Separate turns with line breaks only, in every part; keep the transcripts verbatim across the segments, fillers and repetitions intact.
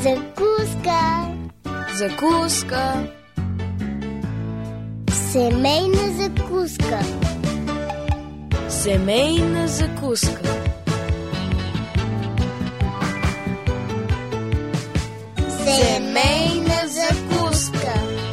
Закуска.
Закуска.
Семейна закуска.
Семейна закуска.
Семейна закуска.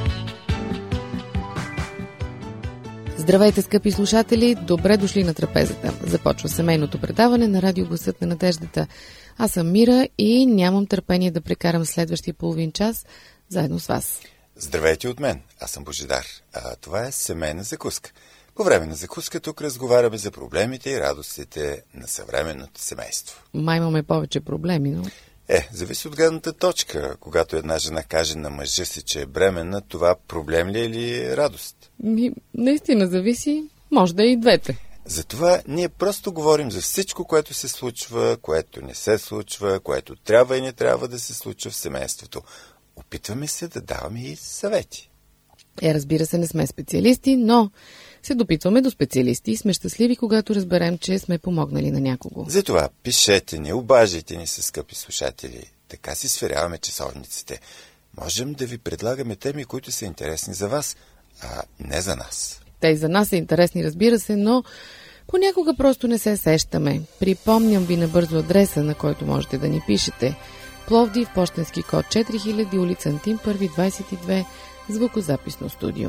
Здравейте, скъпи слушатели! Добре дошли на трапезата. Започва семейното предаване на радио Гласът на надеждата. Аз съм Мира и нямам търпение да прекарам следващия половин час заедно с вас.
Здравейте от мен, аз съм Божидар, а това е семейна закуска. По време на закуска тук разговаряме за проблемите и радостите на съвременното семейство.
Май имаме повече проблеми, но...
Е, зависи от гледната точка. Когато една жена каже на мъжа си, че е бременна, това проблем ли е или радост?
Ми, наистина зависи, може да е и двете.
Затова ние просто говорим за всичко, което се случва, което не се случва, което трябва и не трябва да се случва в семейството. Опитваме се да даваме и съвети.
Е, разбира се, не сме специалисти, но се допитваме до специалисти и сме щастливи, когато разберем, че сме помогнали на някого.
Затова пишете ни, обаждайте ни се, скъпи слушатели. Така си сверяваме часовниците. Можем да ви предлагаме теми, които са интересни за вас, а не за нас.
Те и за нас са интересни, разбира се, но понякога просто не се сещаме. Припомням ви набързо адреса, на който можете да ни пишете. Пловдив, пощенски код четири хиляди, улица Антим първи, двадесет и две, звукозаписно студио.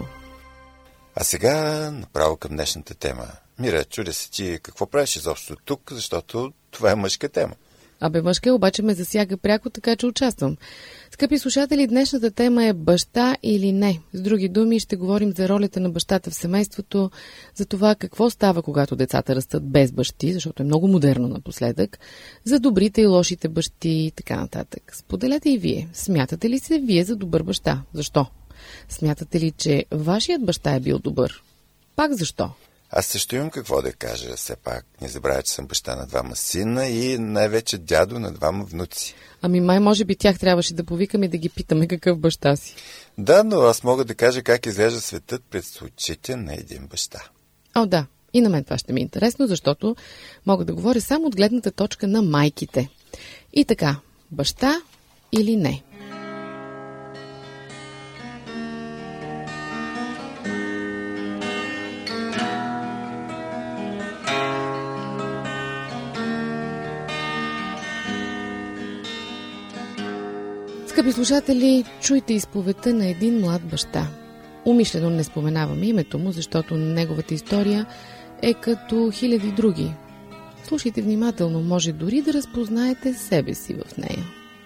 А сега направо към днешната тема. Мира, чудя се ти какво правиш изобщо тук, защото това е мъжка тема.
Абе, мъжка обаче ме засяга пряко, така че участвам. Скъпи слушатели, днешната тема е баща или не. С други думи, ще говорим за ролята на бащата в семейството, за това какво става, когато децата растат без бащи, защото е много модерно напоследък, за добрите и лошите бащи и така нататък. Споделете и вие. Смятате ли се вие за добър баща? Защо? Смятате ли, че вашият баща е бил добър? Пак защо?
Аз също имам какво да кажа. Все пак не забравя, че съм баща на двама сина и най-вече дядо на двама внуци.
Ами май може би тях трябваше да повикаме и да ги питаме какъв баща си.
Да, но аз мога да кажа как изглежда светът пред очите на един баща.
О, да. И на мен това ще ми е интересно, защото мога да говоря само от гледната точка на майките. И така, баща или не? Скъпи слушатели, чуйте изповедта на един млад баща. Умишлено не споменавам името му, защото неговата история е като хиляди други. Слушайте внимателно, може дори да разпознаете себе си в нея.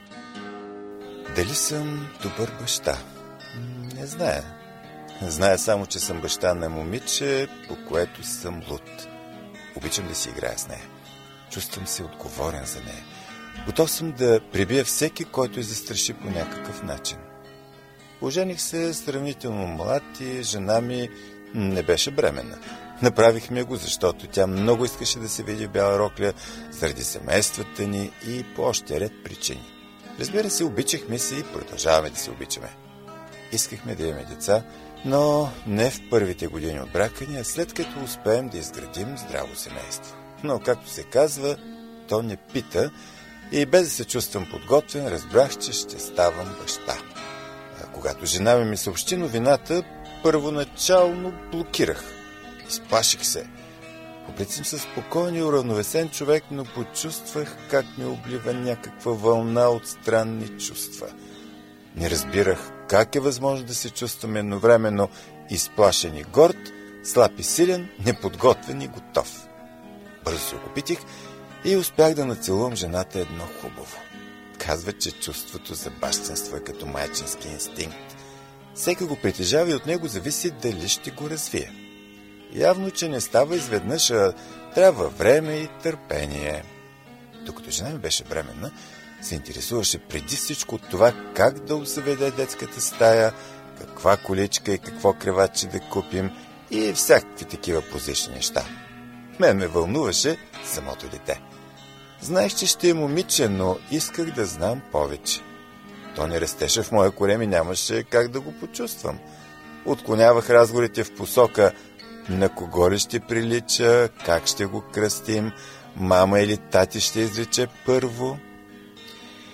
Дали съм добър баща? Не зная. Зная само, че съм баща на момиче, по което съм луд. Обичам да си играя с нея. Чувствам се отговорен за нея. Готов съм да прибия всеки, който я застраши по някакъв начин. Ожених се сравнително млад и жена ми не беше бременна. Направихме го, защото тя много искаше да се види в бяла рокля заради семействата ни и по още ред причини. Разбира се, обичахме се и продължаваме да се обичаме. Искахме да имаме деца, но не в първите години от брака ни, а след като успеем да изградим здраво семейство. Но, както се казва, то не пита. И без да се чувствам подготвен, разбрах, че ще ставам баща. А когато жена ми ми съобщи новината, първоначално блокирах. Изплаших се. По принцип съм със спокоен и уравновесен човек, но почувствах как ми облива някаква вълна от странни чувства. Не разбирах как е възможно да се чувствам едновременно изплашен и горд, слаб и силен, неподготвен и готов. Бързо се окупитих и успях да нацелувам жената едно хубаво. Казва, че чувството за бащинство е като майчински инстинкт. Всеки го притежава и от него зависи дали ще го развие. Явно, че не става изведнъж, а трябва време и търпение. Докато жена ми беше бременна, се интересуваше преди всичко от това как да заведе детската стая, каква количка и какво креватче да купим и всякакви такива позични неща. Мен ме вълнуваше самото дете. Знаех, че ще е момиче, но исках да знам повече. То не растеше в моя корем и нямаше как да го почувствам. Отклонявах разговорите в посока на кого ли ще прилича, как ще го кръстим, мама или тати ще изрече първо.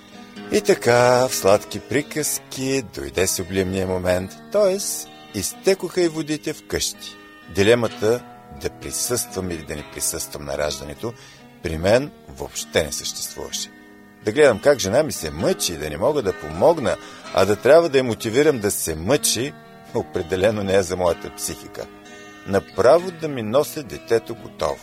И така, в сладки приказки, дойде сублимния момент, т.е. изтекоха и водите в къщи. Дилемата да присъствам или да не присъствам на раждането при мен въобще не съществуваше. Да гледам как жена ми се мъчи и да не мога да помогна, а да трябва да я мотивирам да се мъчи, определено не е за моята психика. Направо да ми нося детето готово.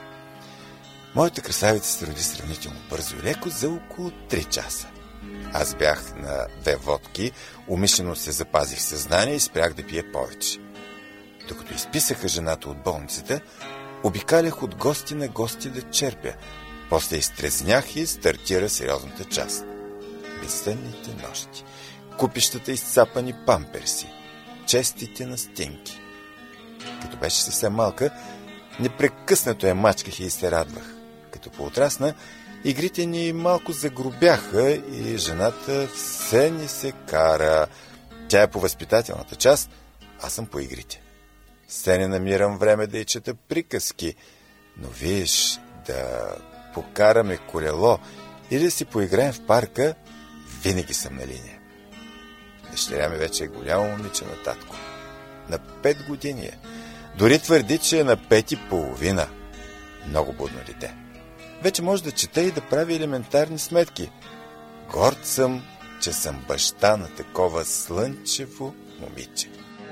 Моята красавица се роди сравнително бързо и леко за около три часа. Аз бях на две водки, умишлено се запазих съзнание и спрях да пия повече. Докато изписаха жената от болницата, обикалях от гости на гости да черпя. После изтрезнях и стартира сериозната част. Безсънните нощи, купищата изцапани памперси, честите настинки. Като беше съвсем малка, непрекъснато я мачках и се радвах. Като поотрасна, игрите ни малко загрубяха и жената все ни се кара. Тя е по възпитателната част, аз съм по игрите. Все не намирам време да й чета приказки, но виж, да покараме колело или да си поиграем в парка, винаги съм на линия. Дъщеря ми вече е голямо момиче на татко. На пет години е. Дори твърди, че е на пет и половина. Много будно дете. Вече може да чете и да прави елементарни сметки. Горд съм, че съм баща на такова слънчево момиче.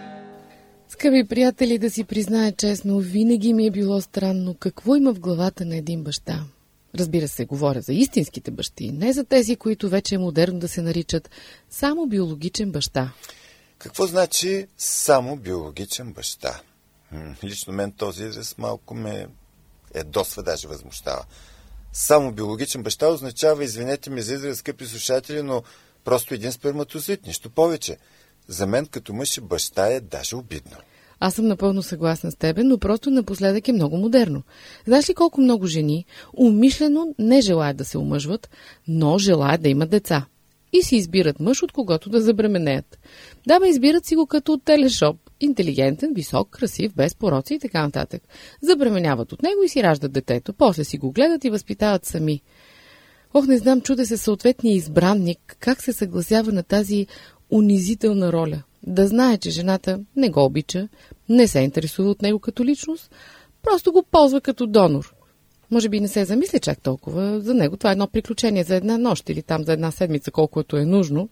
Скъпи приятели, да си призная честно, винаги ми е било странно какво има в главата на един баща. Разбира се, говоря за истинските бащи, не за тези, които вече е модерно да се наричат само биологичен баща.
Какво значи само биологичен баща? Лично мен този израз малко ме ядосва, даже възмущава. Само биологичен баща означава, извинете ми за израз, скъпи слушатели, но просто един сперматозоид, нищо повече. За мен като мъж и баща е даже обидно.
Аз съм напълно съгласна с тебе, но просто напоследък е много модерно. Знаеш ли колко много жени умишлено не желаят да се омъжват, но желаят да имат деца? И си избират мъж, от когото да забременеят. Да, бе, избират си го като от телешоп. Интелигентен, висок, красив, без пороци и така нататък. Забременяват от него и си раждат детето. После си го гледат и възпитават сами. Ох, не знам, чуде се съответния избранник, как се съгласява на тази унизителна роля. Да знае, че жената не го обича, не се интересува от него като личност, просто го ползва като донор. Може би не се замисли чак толкова за него. Това е едно приключение за една нощ или там за една седмица, колкото е нужно.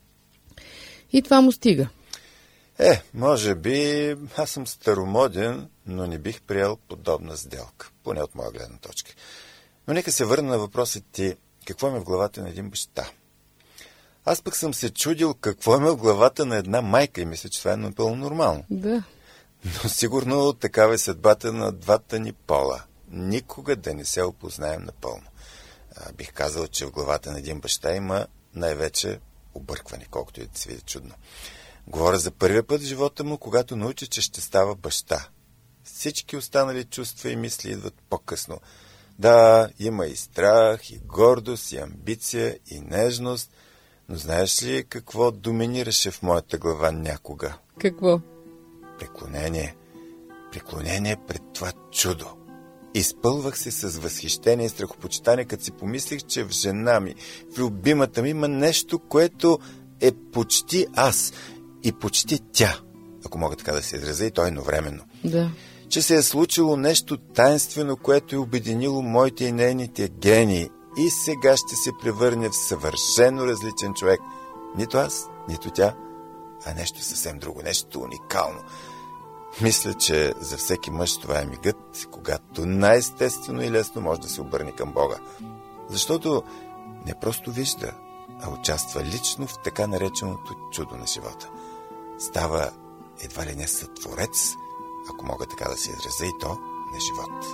И това му стига.
Е, може би аз съм старомоден, но не бих приел подобна сделка, поне от моя гледна точка. Но нека се върна на въпроса ти, какво има в главата на един баща. Аз пък съм се чудил какво има в главата на една майка и мисля, че това е напълно нормално.
Да.
Но сигурно такава е съдбата на двата ни пола. Никога да не се опознаем напълно. А, бих казал, че в главата на един баща има най-вече объркване, колкото и да се види чудно. Говоря за първия път в живота му, когато научи, че ще става баща. Всички останали чувства и мисли идват по-късно. Да, има и страх, и гордост, и амбиция, и нежност, но знаеш ли какво доминираше в моята глава някога?
Какво?
Преклонение. Преклонение пред това чудо. Изпълвах се с възхищение и страхопочитание, като си помислих, че в жена ми, в любимата ми има нещо, което е почти аз и почти тя, ако мога така да се изразя, и то едновременно.
Да.
Че се е случило нещо таинствено, което е обединило моите и нейните гении и сега ще се превърне в съвършено различен човек. Нито аз, нито тя, а нещо съвсем друго, нещо уникално. Мисля, че за всеки мъж това е мигът, когато най-естествено и лесно може да се обърне към Бога. Защото не просто вижда, а участва лично в така нареченото чудо на живота. Става едва ли не сътворец, ако мога така да се изразя, и то на живот.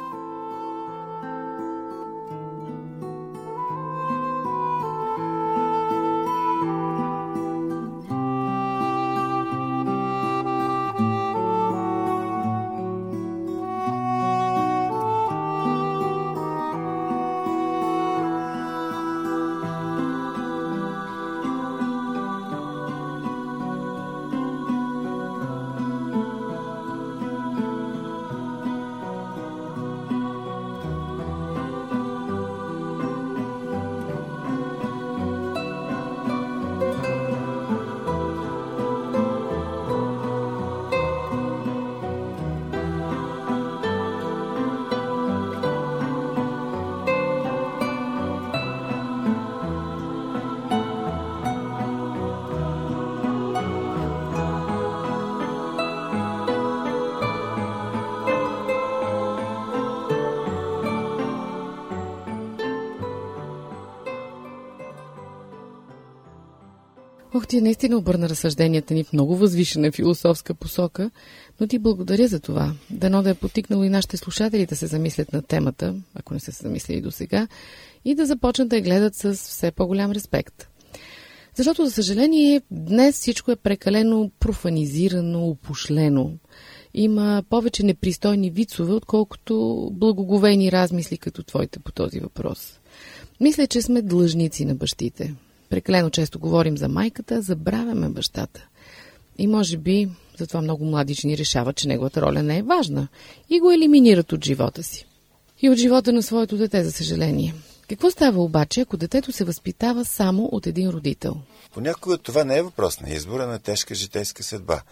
Ох, ти наистина обърна разсъжденията ни в много възвишена философска посока, но ти благодаря за това. Дано да е потикнало и нашите слушатели да се замислят на темата, ако не са се замислили до сега, и да започнат да я гледат с все по-голям респект. Защото, за съжаление, днес всичко е прекалено профанизирано, опошлено. Има повече непристойни вицове, отколкото благоговейни размисли като твоите по този въпрос. Мисля, че сме длъжници на бащите. Прекалено често говорим за майката, забравяме бащата. И може би затова много млади жени решават, че неговата роля не е важна и го елиминират от живота си. И от живота на своето дете, за съжаление. Какво става обаче, ако детето се възпитава само от един родител?
Понякога това не е въпрос на избора, на тежка житейска съдба.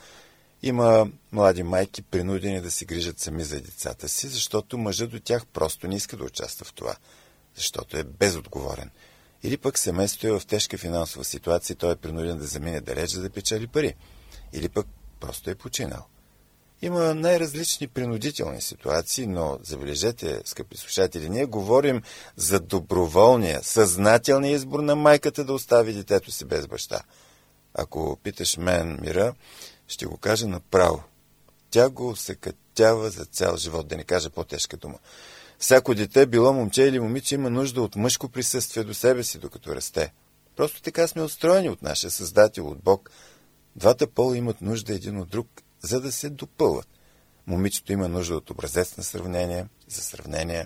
Има млади майки, принудени да се грижат сами за децата си, защото мъжът до тях просто не иска да участва в това, защото е безотговорен. Или пък семейството е в тежка финансова ситуация и той е принуден да замине далеч, за да печели пари. Или пък просто е починал. Има най-различни принудителни ситуации, но забележете, скъпи слушатели, ние говорим за доброволния, съзнателния избор на майката да остави детето си без баща. Ако питаш мен, Мира, ще го кажа направо. Тя го усъкътява за цял живот, да не кажа по-тежка дума. Всяко дете, било момче или момиче, има нужда от мъжко присъствие до себе си, докато расте. Просто така сме устроени от нашия Създател, от Бог. Двата пола имат нужда един от друг, за да се допълват. Момичето има нужда от образец на сравнение, за сравнение,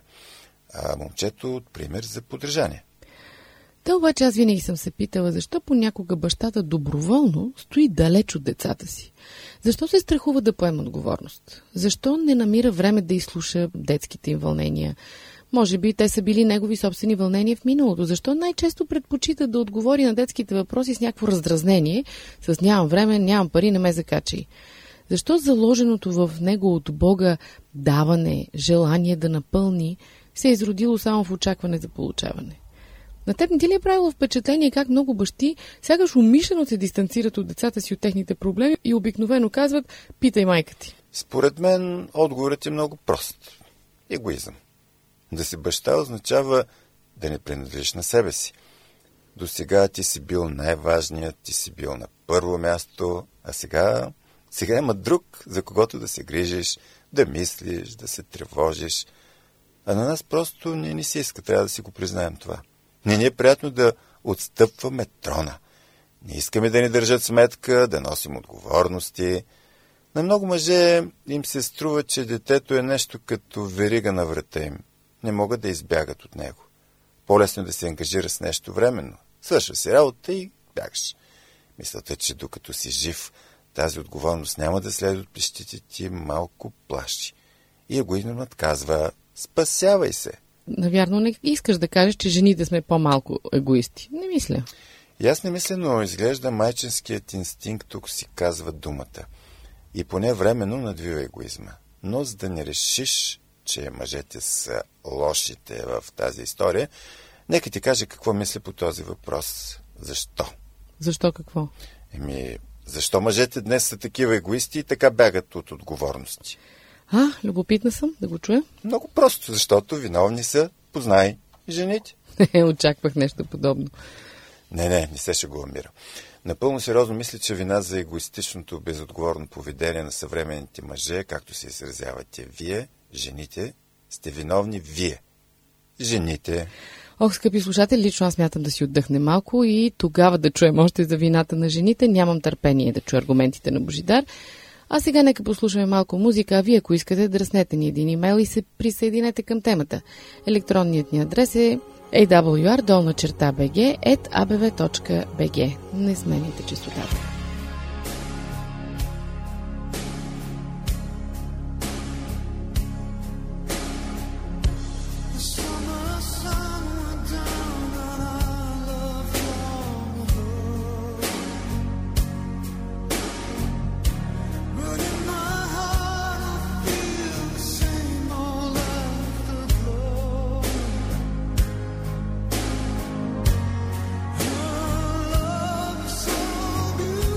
а момчето от пример за подражание.
Да, обаче аз винаги съм се питала, защо понякога бащата доброволно стои далеч от децата си? Защо се страхува да поема отговорност? Защо не намира време да изслуша детските им вълнения? Може би те са били негови собствени вълнения в миналото. Защо най-често предпочита да отговори на детските въпроси с някакво раздразнение, с нямам време, нямам пари, не ме закачай? Защо заложеното в него от Бога даване, желание да напълни, се е изродило само в очакване за получаване? На теб не ти ли е правило впечатление как много бащи сякаш умишлено се дистанцират от децата си от техните проблеми и обикновено казват: питай майка ти?
Според мен отговорът е много прост. Егоизъм. Да си баща означава да не принадлежиш на себе си. До сега ти си бил най-важният, ти си бил на първо място, а сега, сега има друг, за когото да се грижиш, да мислиш, да се тревожиш. А на нас просто не ни се иска, трябва да си го признаем това. Не ни е приятно да отстъпваме трона. Не искаме да ни държат сметка, да носим отговорности. На много мъже им се струва, че детето е нещо като верига на врата им. Не могат да избягат от него. По-лесно е да се ангажира с нещо временно. Свършва си работа и бягаш. Мисълта, че докато си жив, тази отговорност няма да следва от плещите ти, малко плаши. И егоизмът казва: спасявай се.
Навярно не искаш да кажеш, че жените сме по-малко егоисти. Не мисля.
И аз не мисля, но изглежда майчинският инстинкт тук си казва думата. И поне временно надвива егоизма. Но за да не решиш, че мъжете са лошите в тази история, нека ти кажа какво мисля по този въпрос. Защо?
Защо какво?
Еми, защо мъжете днес са такива егоисти и така бягат от отговорности?
А, любопитна съм да го чуя.
Много просто, защото виновни са, познай, жените.
Очаквах нещо подобно.
Не, не, не се шегувам, Мира. Напълно сериозно мисля, че вина за егоистичното безотговорно поведение на съвременните мъже, както се изразявате вие, жените, сте виновни вие. Жените.
Ох, скъпи слушатели, лично аз мятам да си отдъхне малко и тогава да чуем още за вината на жените. Нямам търпение да чуя аргументите на Божидар. А сега нека послушаме малко музика, а вие, ако искате, дръснете ни един имейл и се присъединете към темата. Електронният ни адрес е ей дабъл ю ар долна черта би джи ет а би ви точка би джи. Не смените честотата.
Beautiful.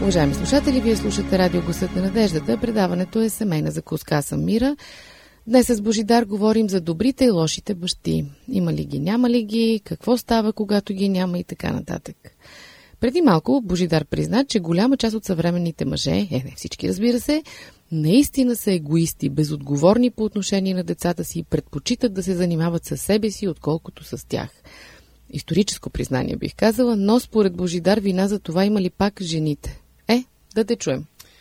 Уважаеми слушатели, вие слушате Радио Гласът на надеждата. Предаването е Семейна закуска. Аз съм Мира. Днес с Божидар говорим за добрите и лошите бащи. Има ли ги, няма ли ги, какво става, когато ги няма и така нататък. Преди малко Божидар призна, че голяма част от съвременните мъже, е не всички разбира се, наистина са егоисти, безотговорни по отношение на децата си и предпочитат да се занимават със себе си, отколкото с тях. Историческо признание бих казала, но според Божидар вина за това има ли пак жените? Е, да те чуем.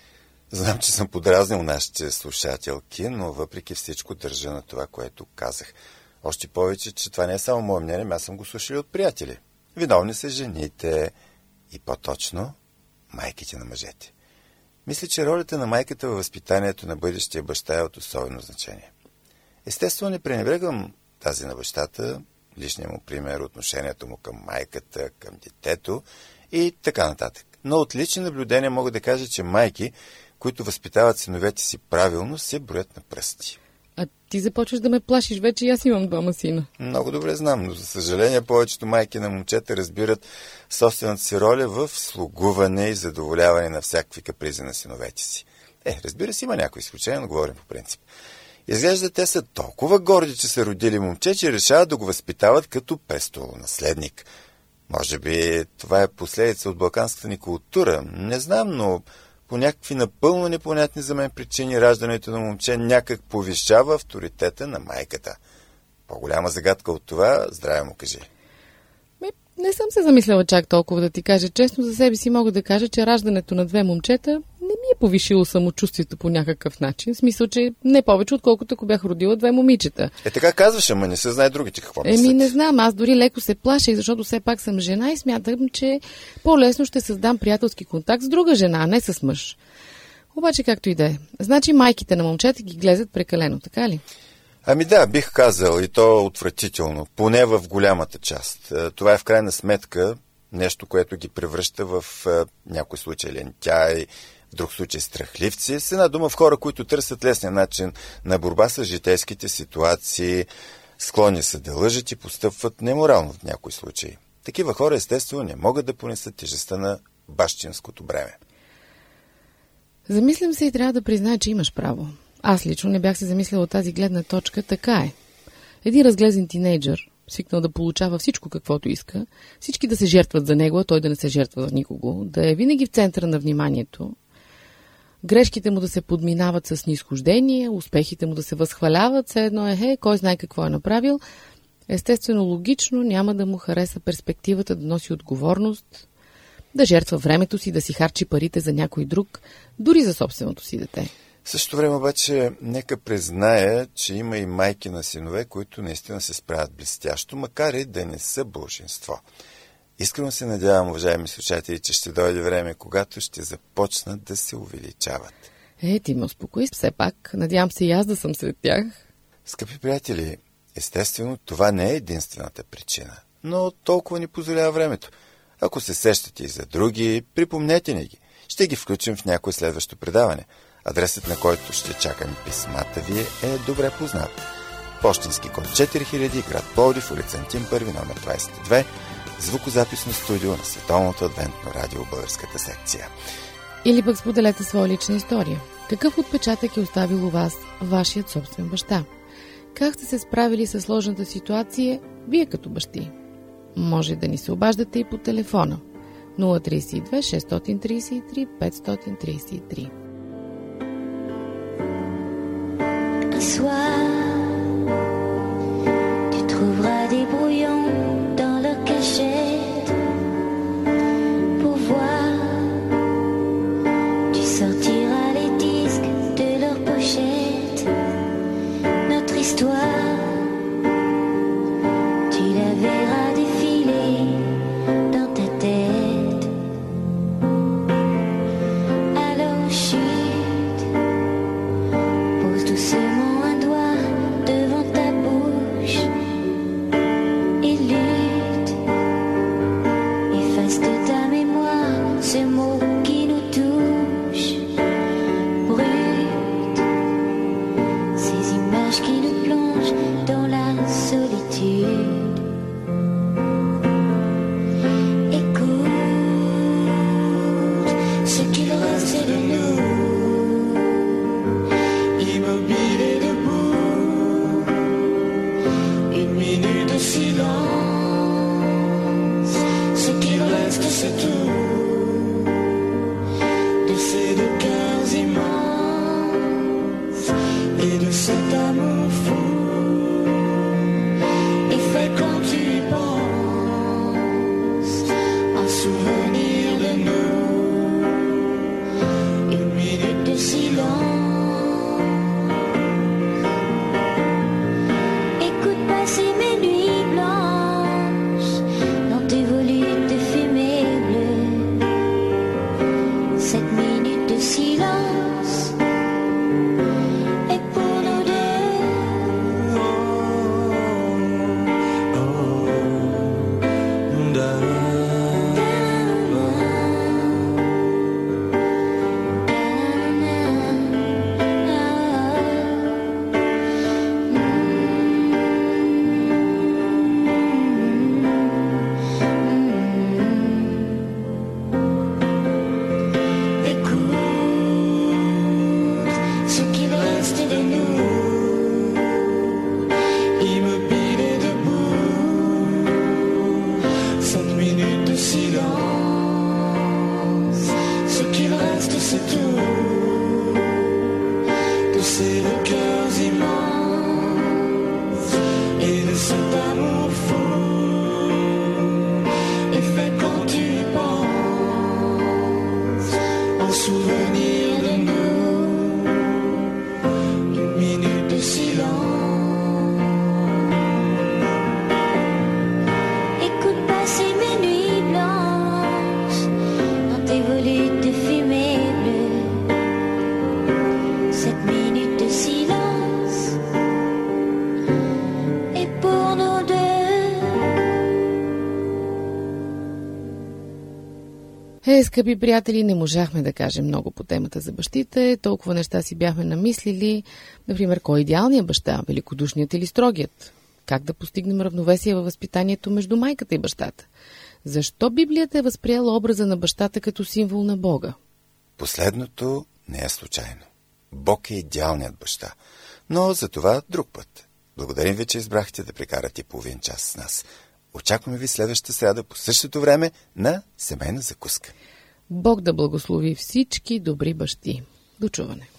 Знам, че съм подразнил нашите слушателки, но въпреки всичко държа на това, което казах. Още повече, че това не е само мое мнение, аз съм го слушал от приятели. Виновни са жените и по-точно майките на мъжете. Мисля, че ролята на майката във възпитанието на бъдещия баща е от особено значение. Естествено, не пренебрегвам тази на бащата, личния му пример, отношението му към майката, към детето и така нататък. Но от лични наблюдения мога да кажа, че майки, които възпитават синовете си правилно, се броят на пръсти.
А ти започваш да ме плашиш, вече и аз имам двама сина.
Много добре знам, но за съжаление повечето майки на момчета разбират собствената си роля в слугуване и задоволяване на всякакви капризи на синовете си. Е, разбира се, има някои изключения, но говорим по принцип. Изглежда, те са толкова горди, че са родили момче, че решават да го възпитават като престолонаследник. Може би това е последица от балканската ни култура. Не знам, но по някакви напълно непонятни за мен причини раждането на момче някак повишава авторитета на майката. По-голяма загадка от това, здраве му кажи.
Ме, не съм се замисляла чак толкова да ти кажа. Честно за себе си мога да кажа, че раждането на две момчета не ми е повишило самочувствието по някакъв начин. В смисъл, че не повече, отколкото ако бях родила две момичета.
Е, така казваш, ама не се знае другите какво мислят.
Еми, не знам. Аз дори леко се плашех, защото все пак съм жена и смятам, че по-лесно ще създам приятелски контакт с друга жена, а не с мъж. Обаче, както и да е. Значи майките на момчета ги глезат прекалено, така ли?
Ами да, бих казал, и то отвратително, поне в голямата част. Това е в крайна сметка нещо, което ги превръща в някой случай лентяй, в друг случай страхливци. С една дума в хора, които търсят лесния начин на борба с житейските ситуации, склонни са да лъжат и постъпват неморално в някои случаи. Такива хора естествено не могат да понесат тежестта на бащинското бреме.
Замислям се и трябва да призная, че имаш право. Аз лично не бях се замисляла от тази гледна точка, така е. Един разглезен тинейджър, свикнал да получава всичко каквото иска, всички да се жертват за него, а той да не се жертва за никого, да е винаги в центъра на вниманието, грешките му да се подминават с низхождение, успехите му да се възхваляват, все едно е, хе, кой знае какво е направил. Естествено, логично няма да му хареса перспективата да носи отговорност, да жертва времето си, да си харчи парите за някой друг, дори за собственото си дете.
В същото време обаче, нека призная, че има и майки на синове, които наистина се справят блестящо, макар и да не са болшинство. Искрено се надявам, уважаеми слушатели, че ще дойде време, когато ще започнат да се увеличават.
Е, ти ме успокои все пак. Надявам се и аз да съм сред тях.
Скъпи приятели, естествено, това не е единствената причина, но толкова ни позволява времето. Ако се сещате и за други, припомнете ни ги. Ще ги включим в някое следващо предаване. Адресът, на който ще чакаме писмата ви, е добре познат. Пощенски код четири хиляди, град Пловдив, улица Антим първи, номер двадесет и две, звукозаписно студио на Световното адвентно радио, българската секция.
Или пък споделете своя лична история. Какъв отпечатък е оставил у вас вашият собствен баща? Как сте се справили с сложната ситуация, вие като бащи? Може да ни се обаждате и по телефона нула три две шест три три пет три три.
Un soir, tu trouveras des brouillons dans leur cachette pour voir. Tu sortiras les disques de leur pochette. Notre histoire, tu la verras défiler dans ta tête. Alors chute, pose doucement un doigt et de cet amour fou. Et fais quand tu penses un souvenir de nous, une minute de silence. Écoute passer mes nuits blanches dans tes volutes de fumée bleue. Cette minute de silence est pour nous deux.
Oh, oh, da,
Écoute ce qu'il reste de nous, immobile et debout. Cette minute de silence, ce qu'il reste c'est tout de ces deux cœurs immenses et de cet amour fou. Et fais quand tu penses un souvenir de nous, une minute de silence. Écoute passer mes nuits blanches dans tes volutes de fumée bleue. Cette minute de silence est pour nous deux.
Е, скъпи приятели, не можахме да кажем много по темата за бащите. Толкова неща си бяхме намислили. Например, кой е идеалният баща? Великодушният или строгият? Как да постигнем равновесие във възпитанието между майката и бащата? Защо Библията е възприела образа на бащата като символ на Бога?
Последното не е случайно. Бог е идеалният баща. Но за това друг път. Благодарим ви, че избрахте да прекарате половин час с нас. Очакваме ви следващата сряда по същото време на Семейна закуска.
Бог да благослови всички добри бащи. До чуване!